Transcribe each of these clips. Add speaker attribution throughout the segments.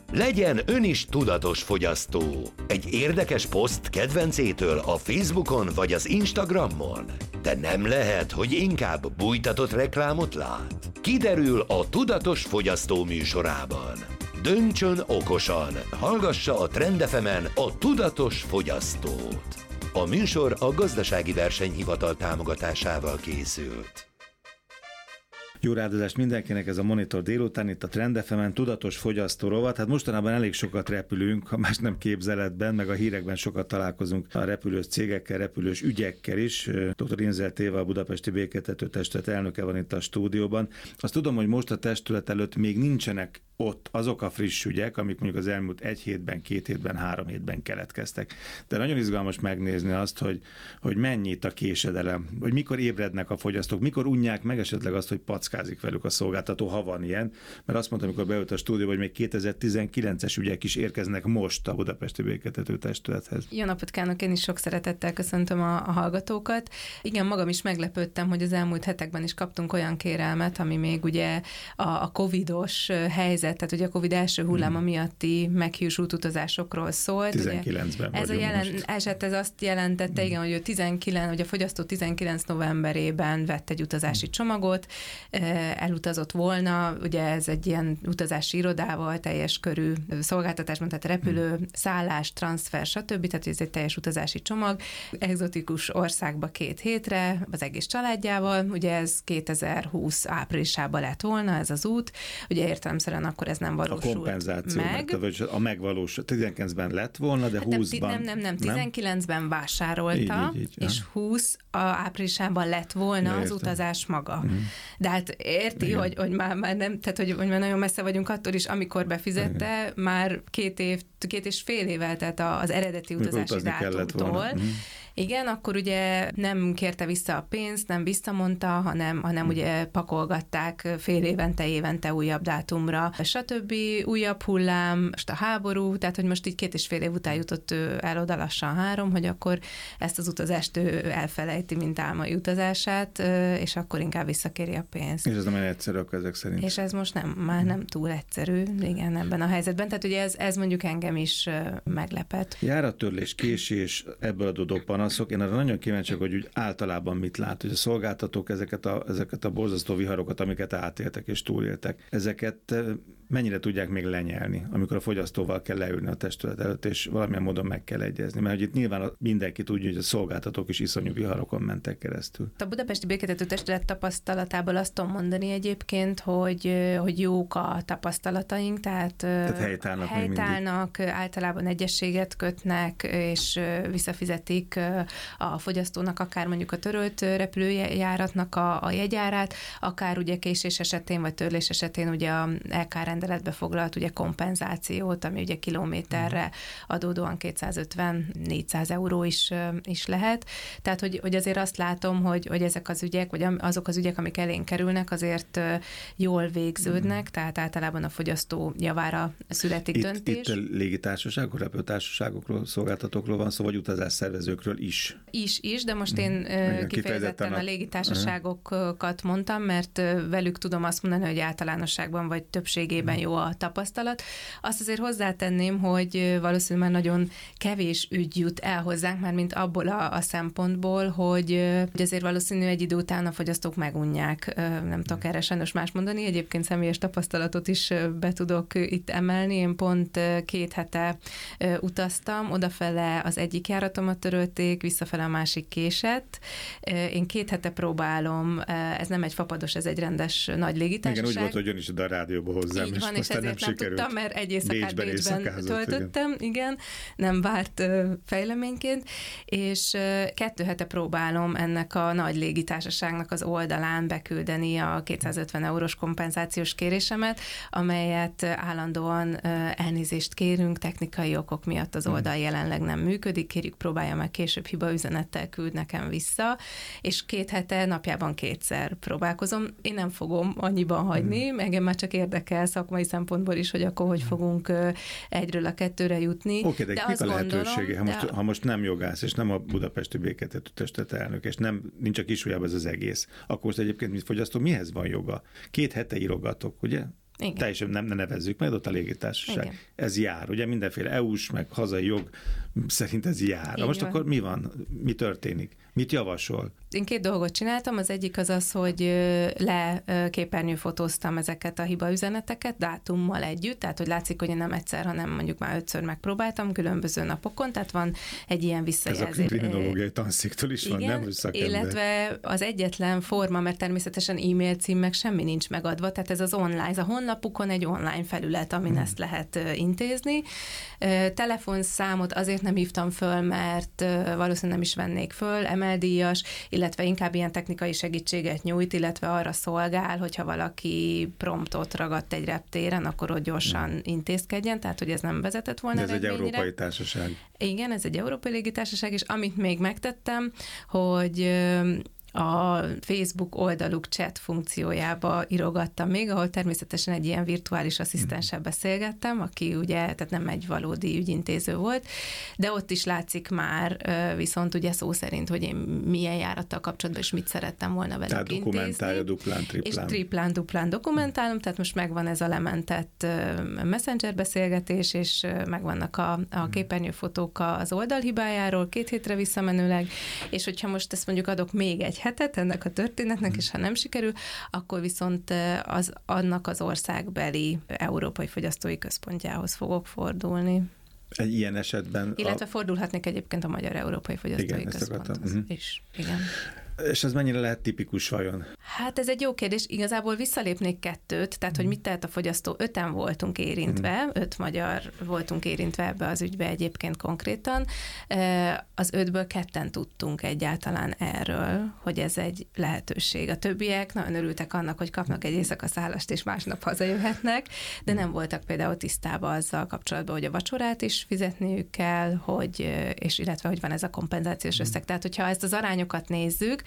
Speaker 1: Legyen ön is tudatos fogyasztó. Egy érdekes poszt kedvencétől a Facebookon vagy az Instagramon. De nem lehet, hogy inkább bújtatott reklámot lát? Kiderül a Tudatos Fogyasztó műsorában. Döntsön okosan, hallgassa a Trend FM-en a Tudatos Fogyasztót. A műsor a Gazdasági Versenyhivatal támogatásával készült.
Speaker 2: Jó rádozást mindenkinek, ez a Monitor délután, itt a Trend FM-en Tudatos Fogyasztó rovat. Hát mostanában elég sokat repülünk, ha más nem képzeletben, meg a hírekben sokat találkozunk a repülős cégekkel, repülős ügyekkel is. Dr. Inzel Téva, a Budapesti Béketető Testület elnöke van itt a stúdióban. Azt tudom, hogy most a testület előtt még nincsenek ott azok a friss ügyek, amik mondjuk az elmúlt 1 hétben, 2 hétben, 3 hétben keletkeztek. De nagyon izgalmas megnézni azt, hogy mennyi itt a késedelem, hogy mikor ébrednek a fogyasztók, mikor unják meg esetleg azt, hogy packázik velük a szolgáltató, ha van ilyen. Mert azt mondtam, amikor beült a stúdióba, hogy még 2019-es ügyek is érkeznek most a Budapesti Béketető Testülethez.
Speaker 3: Jó napot kívánok, én is sok szeretettel köszöntöm a hallgatókat. Igen, magam is meglepődtem, hogy az elmúlt hetekben is kaptunk olyan kérelmet, ami még ugye a covidos helyzet, tehát ugye a Covid első hulláma miatti meghiúsult utazásokról szólt.
Speaker 2: 19-ben
Speaker 3: ez a eset ez azt jelentette, igen, hogy a fogyasztó 19 novemberében vett egy utazási csomagot, elutazott volna, ugye ez egy ilyen utazási irodával, teljes körű szolgáltatásban, tehát repülő, szállás, transfer, stb. Tehát ez egy teljes utazási csomag, egzotikus országba 2 hétre, az egész családjával, ugye ez 2020 áprilisában lett volna ez az út, ugye értelemszerűen akkor ez nem valósult meg.
Speaker 2: A kompenzáció, mert a megvalósul. 19-ben lett volna, de 20-ban...
Speaker 3: Nem. 19-ben vásárolta, így, és 20 áprilisában lett volna az utazás maga. De hát érti, hogy már nem, tehát hogy már nagyon messze vagyunk attól is, amikor befizette, már 2 és fél évvel, tehát az eredeti utazási dátumtól. Igen, akkor ugye nem kérte vissza a pénzt, nem visszamondta, hanem ugye pakolgatták fél évente újabb dátumra, stb. Újabb hullám, most a háború, tehát hogy most így 2 és fél év után jutott el oda lassan 3, hogy akkor ezt az utazást ő elfelejti, mint álmai utazását, és akkor inkább visszakéri a pénzt.
Speaker 2: És ez nem egyszerű ezek szerint.
Speaker 3: És ez most már nem túl egyszerű, igen, ebben a helyzetben. Tehát ugye ez mondjuk engem is meglepett.
Speaker 2: Járattörlés, késés, ebből adódó panaszok. Én arra nagyon kíváncsi, hogy úgy általában mit lát, hogy a szolgáltatók ezeket a borzasztó viharokat, amiket átéltek és túléltek, ezeket mennyire tudják még lenyelni, amikor a fogyasztóval kell leülni a testület előtt, és valamilyen módon meg kell egyezni. Mert hogy itt nyilván mindenki tudja, hogy a szolgáltatók is iszonyú viharokon mentek keresztül.
Speaker 3: A Budapesti Béketető Testület tapasztalatából azt tudom mondani egyébként, hogy jók a tapasztalataink, tehát helytállnak, általában egyezséget kötnek, és visszafizetik a fogyasztónak akár mondjuk a törölt repülőjáratnak a jegyárát, akár ugye késés esetén vagy törlés esetén ugye a LK rendeletbe foglalt ugye kompenzációt, ami ugye kilométerre adódóan 250-400 euró is lehet. Tehát, hogy azért azt látom, hogy ezek az ügyek, vagy azok az ügyek, amik elénk kerülnek, azért jól végződnek, tehát általában a fogyasztó javára születik döntés.
Speaker 2: Itt légitársaságokról, repülőtársaságokról, szolgáltatókról van szó, vagy utazásszervezőkről is?
Speaker 3: Is, de most én kifejezetten a légitársaságokat mondtam, mert velük tudom azt mondani, hogy általánosságban vagy többségében jó a tapasztalat. Azt azért hozzátenném, hogy valószínűleg már nagyon kevés ügy jut el hozzánk, már mint abból a szempontból, hogy azért valószínű egy idő után a fogyasztók megunják. Nem tudok erre sajnos más mondani, egyébként személyes tapasztalatot is be tudok itt emelni. Én pont 2 hete utaztam, odafele az egyik járatomat törölték, visszafele a másik késett. Én 2 hete próbálom, ez nem egy fapados, ez egy rendes nagy légitársaság.
Speaker 2: Igen, úgy volt, hogy jön is oda a rádióba hozzám,
Speaker 3: így van, és ezért nem tudtam, mert egy éjszakát Bécsben töltöttem, igen, nem várt fejleményként, és 2 hete próbálom ennek a nagy légitársaságnak az oldalán beküldeni a 250 eurós kompenzációs kérésemet, amelyet állandóan elnézést kérünk, technikai okok miatt az oldal jelenleg nem működik, kérjük próbálja meg később hibaüzenettel küld nekem vissza, és 2 hete napjában 2-szer próbálkozom. Én nem fogom annyiban hagyni, engem már csak érdekel szakmai szempontból is, hogy akkor hogy fogunk 1-ről a 2-re jutni.
Speaker 2: Oké, de mik a lehetősége? Ha most nem jogász, és nem a Budapesti Béketető Testület elnök, és nincs a kisujjában ez az egész, akkor most egyébként, mint fogyasztó, mihez van joga? 2 hete írogatok, ugye? Teljesen nem nevezzük meg, ott a légitársaság. Igen. Ez jár, ugye mindenféle EU-s, meg hazai jog szerint ez jár. Most akkor mi van? Mi történik? Mit javasol?
Speaker 3: Én 2 dolgot csináltam, az egyik az, hogy leképernyőfotóztam ezeket a hibaüzeneteket dátummal együtt, tehát hogy látszik, hogy én nem egyszer, hanem mondjuk már 5-ször megpróbáltam különböző napokon, tehát van egy ilyen visszajelzés.
Speaker 2: Ez a kriminológiai tanszéktől is van, nem?
Speaker 3: Illetve az egyetlen forma, mert természetesen e-mail cím meg semmi nincs megadva, tehát ez az online, ez a honlapukon egy online felület, amin ezt lehet intézni. Telefonszámot azért nem hívtam föl, mert valószínűleg nem is vennék föl, emeldíjas, illetve inkább ilyen technikai segítséget nyújt, illetve arra szolgál, hogyha valaki promptot ragadt egy reptéren, akkor ott gyorsan intézkedjen, tehát hogy ez nem vezetett volna
Speaker 2: eredményre. Ez egy európai társaság.
Speaker 3: Igen, ez egy európai légitársaság, és amit még megtettem, hogy a Facebook oldaluk chat funkciójába írogattam még, ahol természetesen egy ilyen virtuális asszisztenssel beszélgettem, aki ugye, tehát nem egy valódi ügyintéző volt, de ott is látszik már viszont ugye szó szerint, hogy én milyen járattal kapcsolatban és mit szerettem volna velük intézni.
Speaker 2: Tehát dokumentálja duplán, triplán.
Speaker 3: És triplán, dokumentálom, tehát most megvan ez a lementett messenger beszélgetés, és megvannak a képernyőfotók az oldalhibájáról 2 hétre visszamenőleg, és hogyha most ezt mondjuk adok még egy hetet ennek a történetnek, és ha nem sikerül, akkor viszont annak az országbeli Európai Fogyasztói Központjához fogok fordulni.
Speaker 2: Egy ilyen esetben...
Speaker 3: Illetve fordulhatnék egyébként a Magyar Európai Fogyasztói Központhoz is. Igen.
Speaker 2: És ez mennyire lehet tipikus vajon?
Speaker 3: Hát ez egy jó kérdés. Igazából visszalépnék 2, tehát hogy mit tehet a fogyasztó? 5-en voltunk érintve, 5 magyar voltunk érintve ebbe az ügybe egyébként konkrétan. Az 5-ből 2-en tudtunk egyáltalán erről, hogy ez egy lehetőség. A többiek nagyon örültek annak, hogy kapnak egy éjszakaszállást, és másnap hazajöhetnek, de nem voltak például tisztában azzal kapcsolatban, hogy a vacsorát is fizetniük kell, és illetve, hogy van ez a kompenzációs összeg. Tehát, hogyha ezt az arányokat nézzük,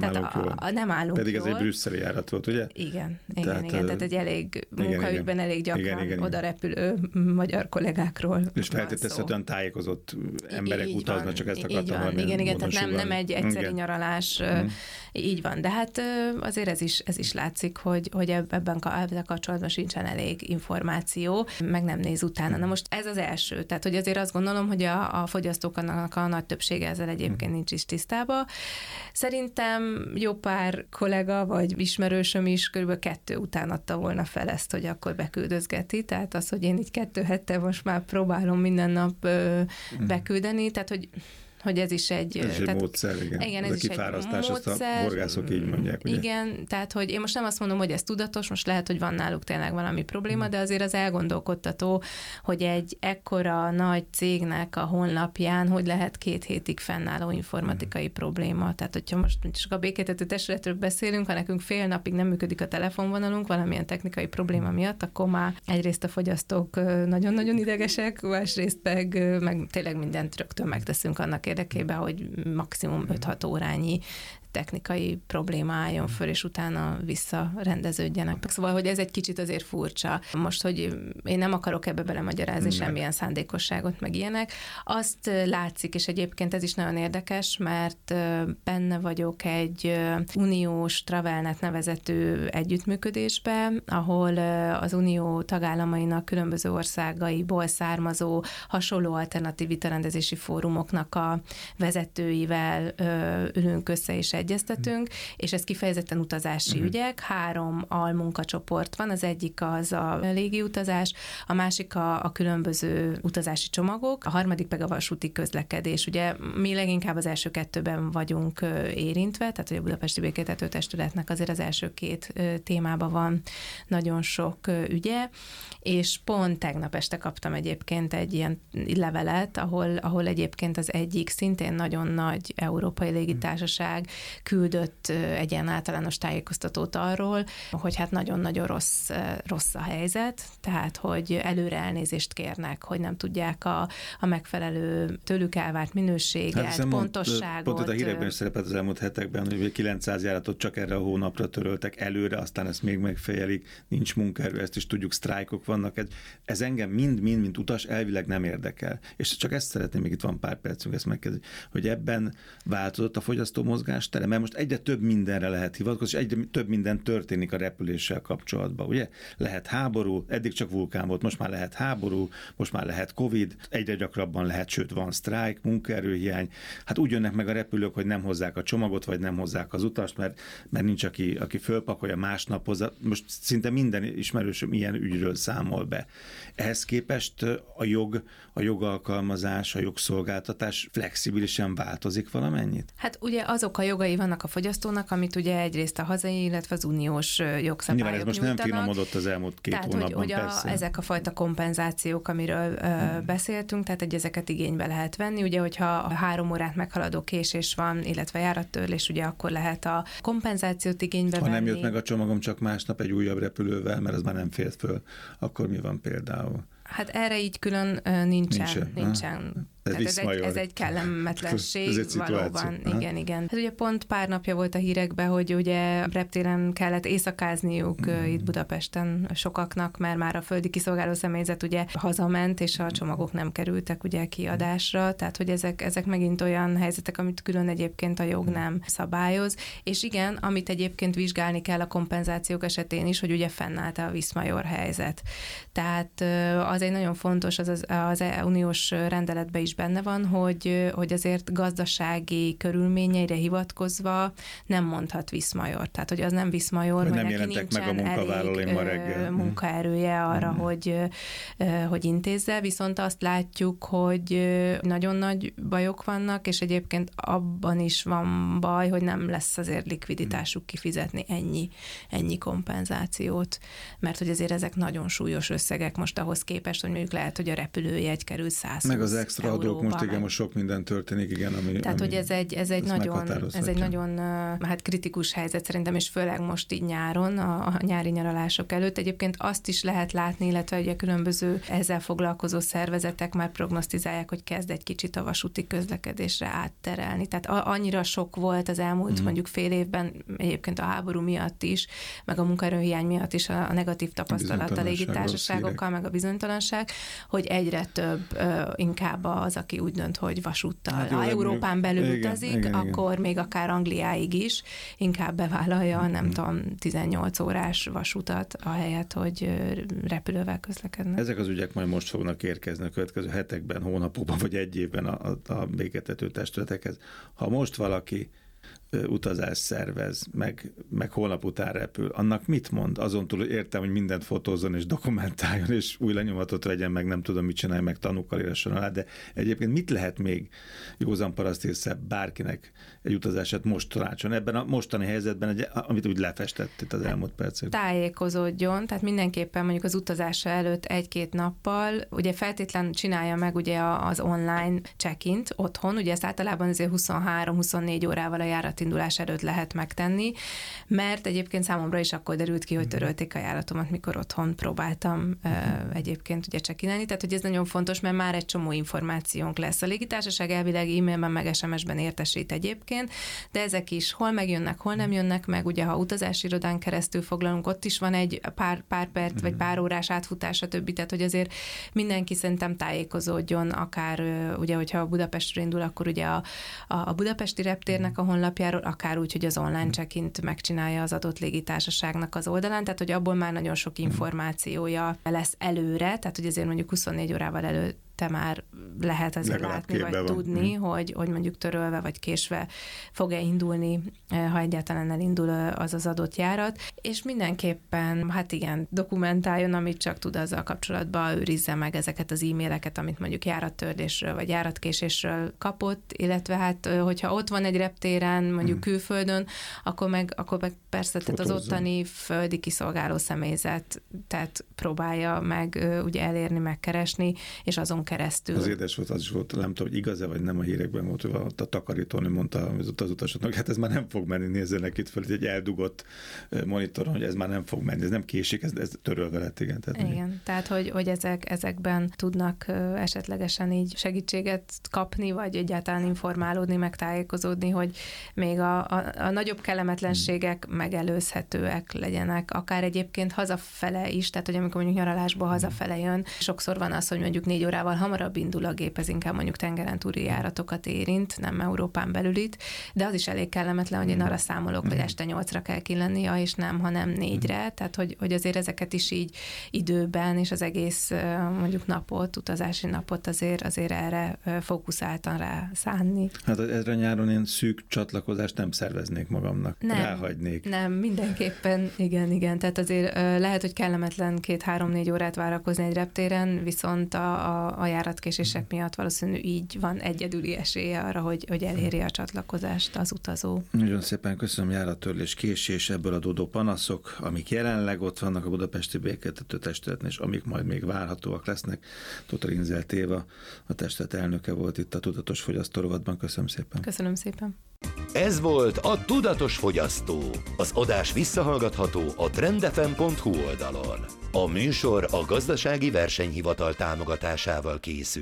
Speaker 3: nem állunk
Speaker 2: Pedig
Speaker 3: jól.
Speaker 2: Ez egy brüsszeli járatot, ugye?
Speaker 3: Igen. Tehát egy elég munkaügyben elég gyakran oda repülő magyar kollégákról.
Speaker 2: És feltételezhetően tájékozott emberek utaznak, csak ezt akartam hallani.
Speaker 3: Igen, tehát nem egy egyszeri nyaralás, így van. De hát azért ez is látszik, hogy ebben kapcsolatban sincsen elég információ, meg nem néz utána. Na most ez az első. Tehát, hogy azért azt gondolom, hogy a fogyasztóknak a nagy többsége ezzel egyébként nincs is tisztában. Szerintem jó pár kollega vagy ismerősöm is körülbelül 2 után adta volna fel ezt, hogy akkor beküldözgeti. Tehát az, hogy én így 2 hete most már próbálom minden nap beküldeni, tehát hogy ez is egy...
Speaker 2: Ez egy módszer, igen. Ez
Speaker 3: is
Speaker 2: a kifárasztás, ezt a horgászok így mondják, ugye?
Speaker 3: Igen, tehát hogy én most nem azt mondom, hogy ez tudatos, most lehet, hogy van náluk tényleg valami probléma, de azért az elgondolkodtató, hogy egy ekkora nagy cégnek a honlapján, hogy lehet 2 hétig fennálló informatikai probléma. Tehát, hogyha most csak a békéltető testületről beszélünk, ha nekünk fél napig nem működik a telefonvonalunk valamilyen technikai probléma miatt, akkor már egyrészt a fogyasztók nagyon-nagyon idegesek, másrészt meg tényleg mindent rögtön megteszünk annak érdekében, hogy maximum 5-6 órányi technikai probléma álljon föl, és utána visszarendeződjenek. Szóval, hogy ez egy kicsit azért furcsa. Most, hogy én nem akarok ebbe belemagyarázni semmilyen szándékosságot, meg ilyenek. Azt látszik, és egyébként ez is nagyon érdekes, mert benne vagyok egy uniós Travelnet nevezetű együttműködésbe, ahol az unió tagállamainak különböző országaiból származó hasonló alternatív vitarendezési fórumoknak a vezetőivel ülünk össze és egyeztetünk, és ez kifejezetten utazási ügyek. 3 almunkacsoport van, az egyik az a légiutazás, a másik a különböző utazási csomagok, a harmadik meg a vasúti közlekedés. Ugye mi leginkább az első 2-ben vagyunk érintve, tehát hogy a Budapesti Békéltető Testületnek azért az első 2 témában van nagyon sok ügye, és pont tegnap este kaptam egyébként egy ilyen levelet, ahol egyébként az egyik szintén nagyon nagy európai légitársaság küldött egy ilyen általános tájékoztatót arról, hogy hát nagyon-nagyon rossz a helyzet, tehát hogy előre elnézést kérnek, hogy nem tudják a megfelelő tőlük elvárt minőséget, pontosságot.
Speaker 2: Pont a hírekben is szerepelt az elmúlt hetekben, hogy 900 járatot csak erre a hónapra töröltek előre, aztán ezt még megfejelik, nincs munkaerő, ezt is tudjuk, sztrájkok vannak. Ez engem mind, mint utas elvileg nem érdekel. És csak ezt szeretném, még itt van pár percünk, ezt megkezdeni, hogy ebben változott a fogyasztó mozgástere, vele, mert most egyre több mindenre lehet hivatkozni, és egyre több minden történik a repüléssel kapcsolatban, ugye? Lehet háború, eddig csak vulkán volt, most már lehet háború, most már lehet Covid, egyre gyakrabban lehet, sőt van sztrájk, munkaerőhiány. Hát úgy jönnek meg a repülők, hogy nem hozzák a csomagot, vagy nem hozzák az utast, mert nincs, aki fölpakolja másnap hozzá. Most szinte minden ismerősöm ilyen ügyről számol be. Ehhez képest a jogalkalmazás, a jogszolgáltatás flexibilisen változik valamennyit?
Speaker 3: Hát ugye azok a jogai vannak a fogyasztónak, amit ugye egyrészt a hazai, illetve az uniós jogszabályok
Speaker 2: nyilván ez most nyújtanak. Nem finomodott az elmúlt 2 hónapban,
Speaker 3: hogy ezek a fajta kompenzációk, amiről beszéltünk, tehát hogy ezeket igénybe lehet venni. Ugye, hogyha 3 órát meghaladó késés van, illetve járattörlés, ugye akkor lehet a kompenzációt igénybe venni.
Speaker 2: Ha nem jött meg a csomagom csak másnap egy újabb repülővel, mert az már nem fért föl, akkor mi van például?
Speaker 3: Hát erre így külön nincsen. Ez egy kellemetlenség,
Speaker 2: ez egy
Speaker 3: valóban. Igen. Hát ugye pont pár napja volt a hírekben, hogy ugye reptéren kellett éjszakázniuk itt Budapesten sokaknak, mert már a földi kiszolgáló személyzet ugye hazament, és a csomagok nem kerültek ugye kiadásra, tehát hogy ezek megint olyan helyzetek, amit külön egyébként a jog nem szabályoz, és igen, amit egyébként vizsgálni kell a kompenzációk esetén is, hogy ugye fennállt a Viszmajor helyzet. Tehát az egy nagyon fontos, az uniós rendeletben is benne van, hogy azért gazdasági körülményeire hivatkozva nem mondhat Viszmajor. Tehát, hogy az nem Viszmajor, hogy neki nincsen elég munkaerője arra, hogy intézze, viszont azt látjuk, hogy nagyon nagy bajok vannak, és egyébként abban is van baj, hogy nem lesz azért likviditásuk kifizetni ennyi kompenzációt, mert hogy azért ezek nagyon súlyos összegek most ahhoz képest, hogy mondjuk lehet, hogy a repülőjegy kerül 120
Speaker 2: meg az extra adók, most igen, most sok minden történik, igen,
Speaker 3: tehát, hogy ez egy nagyon hát kritikus helyzet szerintem, és főleg most így nyáron, a nyári nyaralások előtt. Egyébként azt is lehet látni, illetve ugye különböző ezzel foglalkozó szervezetek már prognosztizálják, hogy kezd egy kicsit a vasúti közlekedésre átterelni. Tehát annyira sok volt az elmúlt mondjuk fél évben, egyébként a háború miatt is, meg a munkaerőhiány miatt is a negatív tapasztalat a légitársaságokkal, meg a bizonytalanság, hogy egyre több inkább az, aki úgy dönt, hogy vasúttal. Hát ha Európán belül utazik, akkor még akár Angliáig is inkább bevállalja, nem tudom, 18 órás vasutat, ahelyett, hogy repülővel közlekednek.
Speaker 2: Ezek az ügyek majd most fognak érkezni a következő hetekben, hónapokban, vagy egy évben a béketető testületekhez. Ha most valaki utazást szervez, meg holnap után repül, annak mit mond? Azon túl, hogy értem, hogy mindent fotózzon és dokumentáljon, és új lenyomatot vegyen, meg nem tudom, mit csinálj, meg tanúkkal írasson alá, de egyébként mit lehet még józan paraszt észre bárkinek egy utazását most tanácsolni ebben a mostani helyzetben, amit úgy lefestett itt az elmúlt percekben?
Speaker 3: Tájékozódjon, tehát mindenképpen mondjuk az utazása előtt 1-2 nappal, ugye feltétlen csinálja meg ugye az online check-int otthon, ugye ezt általában azért 23-24 órával a járatindulás előtt lehet megtenni, mert egyébként számomra is akkor derült ki, hogy törölték a járatomat, mikor otthon próbáltam egyébként ugye check-inelni, tehát hogy ez nagyon fontos, mert már egy csomó információnk lesz. A légitársaság elvileg e-mailben meg SMS-ben értesít egyébként, de ezek is hol megjönnek, hol nem jönnek meg, ugye ha utazási irodán keresztül foglalunk, ott is van egy pár perc, vagy pár órás átfutás, stb. Tehát, hogy azért mindenki szerintem tájékozódjon, akár ugye, hogyha Budapestről indul, akkor ugye a budapesti reptérnek a honlapjáról, akár úgy, hogy az online check-int megcsinálja az adott légitársaságnak az oldalán, tehát hogy abból már nagyon sok információja lesz előre, tehát hogy azért mondjuk 24 órával előtt már lehet azért látni, vagy tudni, hogy mondjuk törölve vagy késve fog-e indulni, ha egyáltalán elindul az adott járat, és mindenképpen, hát igen, dokumentáljon, amit csak tud azzal kapcsolatban, őrizze meg ezeket az e-maileket, amit mondjuk járattörlésről vagy járatkésésről kapott, illetve hát, hogyha ott van egy reptéren, mondjuk külföldön, akkor meg persze tehát az ottani földi kiszolgáló személyzet, tehát próbálja meg ugye elérni, megkeresni, és azon keresztül.
Speaker 2: Az édes volt, az is volt, nem tudom, hogy igaz-e, vagy nem a hírekben volt, hogy a takarítónő mondta az utasoknak, hát ez már nem fog menni, nézzenek itt föl, egy eldugott monitoron, hogy ez már nem fog menni, ez nem késik, ez törölve lett, igen. Tehát
Speaker 3: igen, tehát hogy ezekben tudnak esetlegesen így segítséget kapni, vagy egyáltalán informálódni, megtájékozódni, hogy még a nagyobb kellemetlenségek megelőzhetőek legyenek, akár egyébként hazafele is, tehát hogy amikor mondjuk nyaralásból hazafele jön, sokszor van az, hogy mondjuk 4 órával hamarabb indul a gép, ez inkább mondjuk tengeren túli járatokat érint, nem Európán belülit, de az is elég kellemetlen, hogy én arra számolok, hogy este 8-ra kell ki lennie, és nem, hanem 4-re, tehát hogy azért ezeket is így időben, és az egész mondjuk napot, utazási napot azért erre fókuszáltan rá szánni.
Speaker 2: Hát ezre nyáron én szűk csatlakozást nem szerveznék magamnak, ráhagynék.
Speaker 3: Nem, mindenképpen, igen, tehát azért lehet, hogy kellemetlen 2-3-4 órát várakozni egy reptéren, viszont a járatkésések miatt valószínű így van egyedüli esélye arra, hogy elérje a csatlakozást az utazó.
Speaker 2: Nagyon szépen köszönöm, járattörlés, késés, ebből adódó panaszok, amik jelenleg ott vannak a Budapesti Békéltető Testületnél, és amik majd még várhatóak lesznek. Tóth Rinzelt Éva, a testület elnöke volt itt a Tudatos Fogyasztó rovatban. Köszönöm szépen.
Speaker 3: Köszönöm szépen.
Speaker 1: Ez volt a Tudatos Fogyasztó. Az adás visszahallgatható a trendfm.hu oldalon. A műsor a Gazdasági Versenyhivatal támogatásával készült.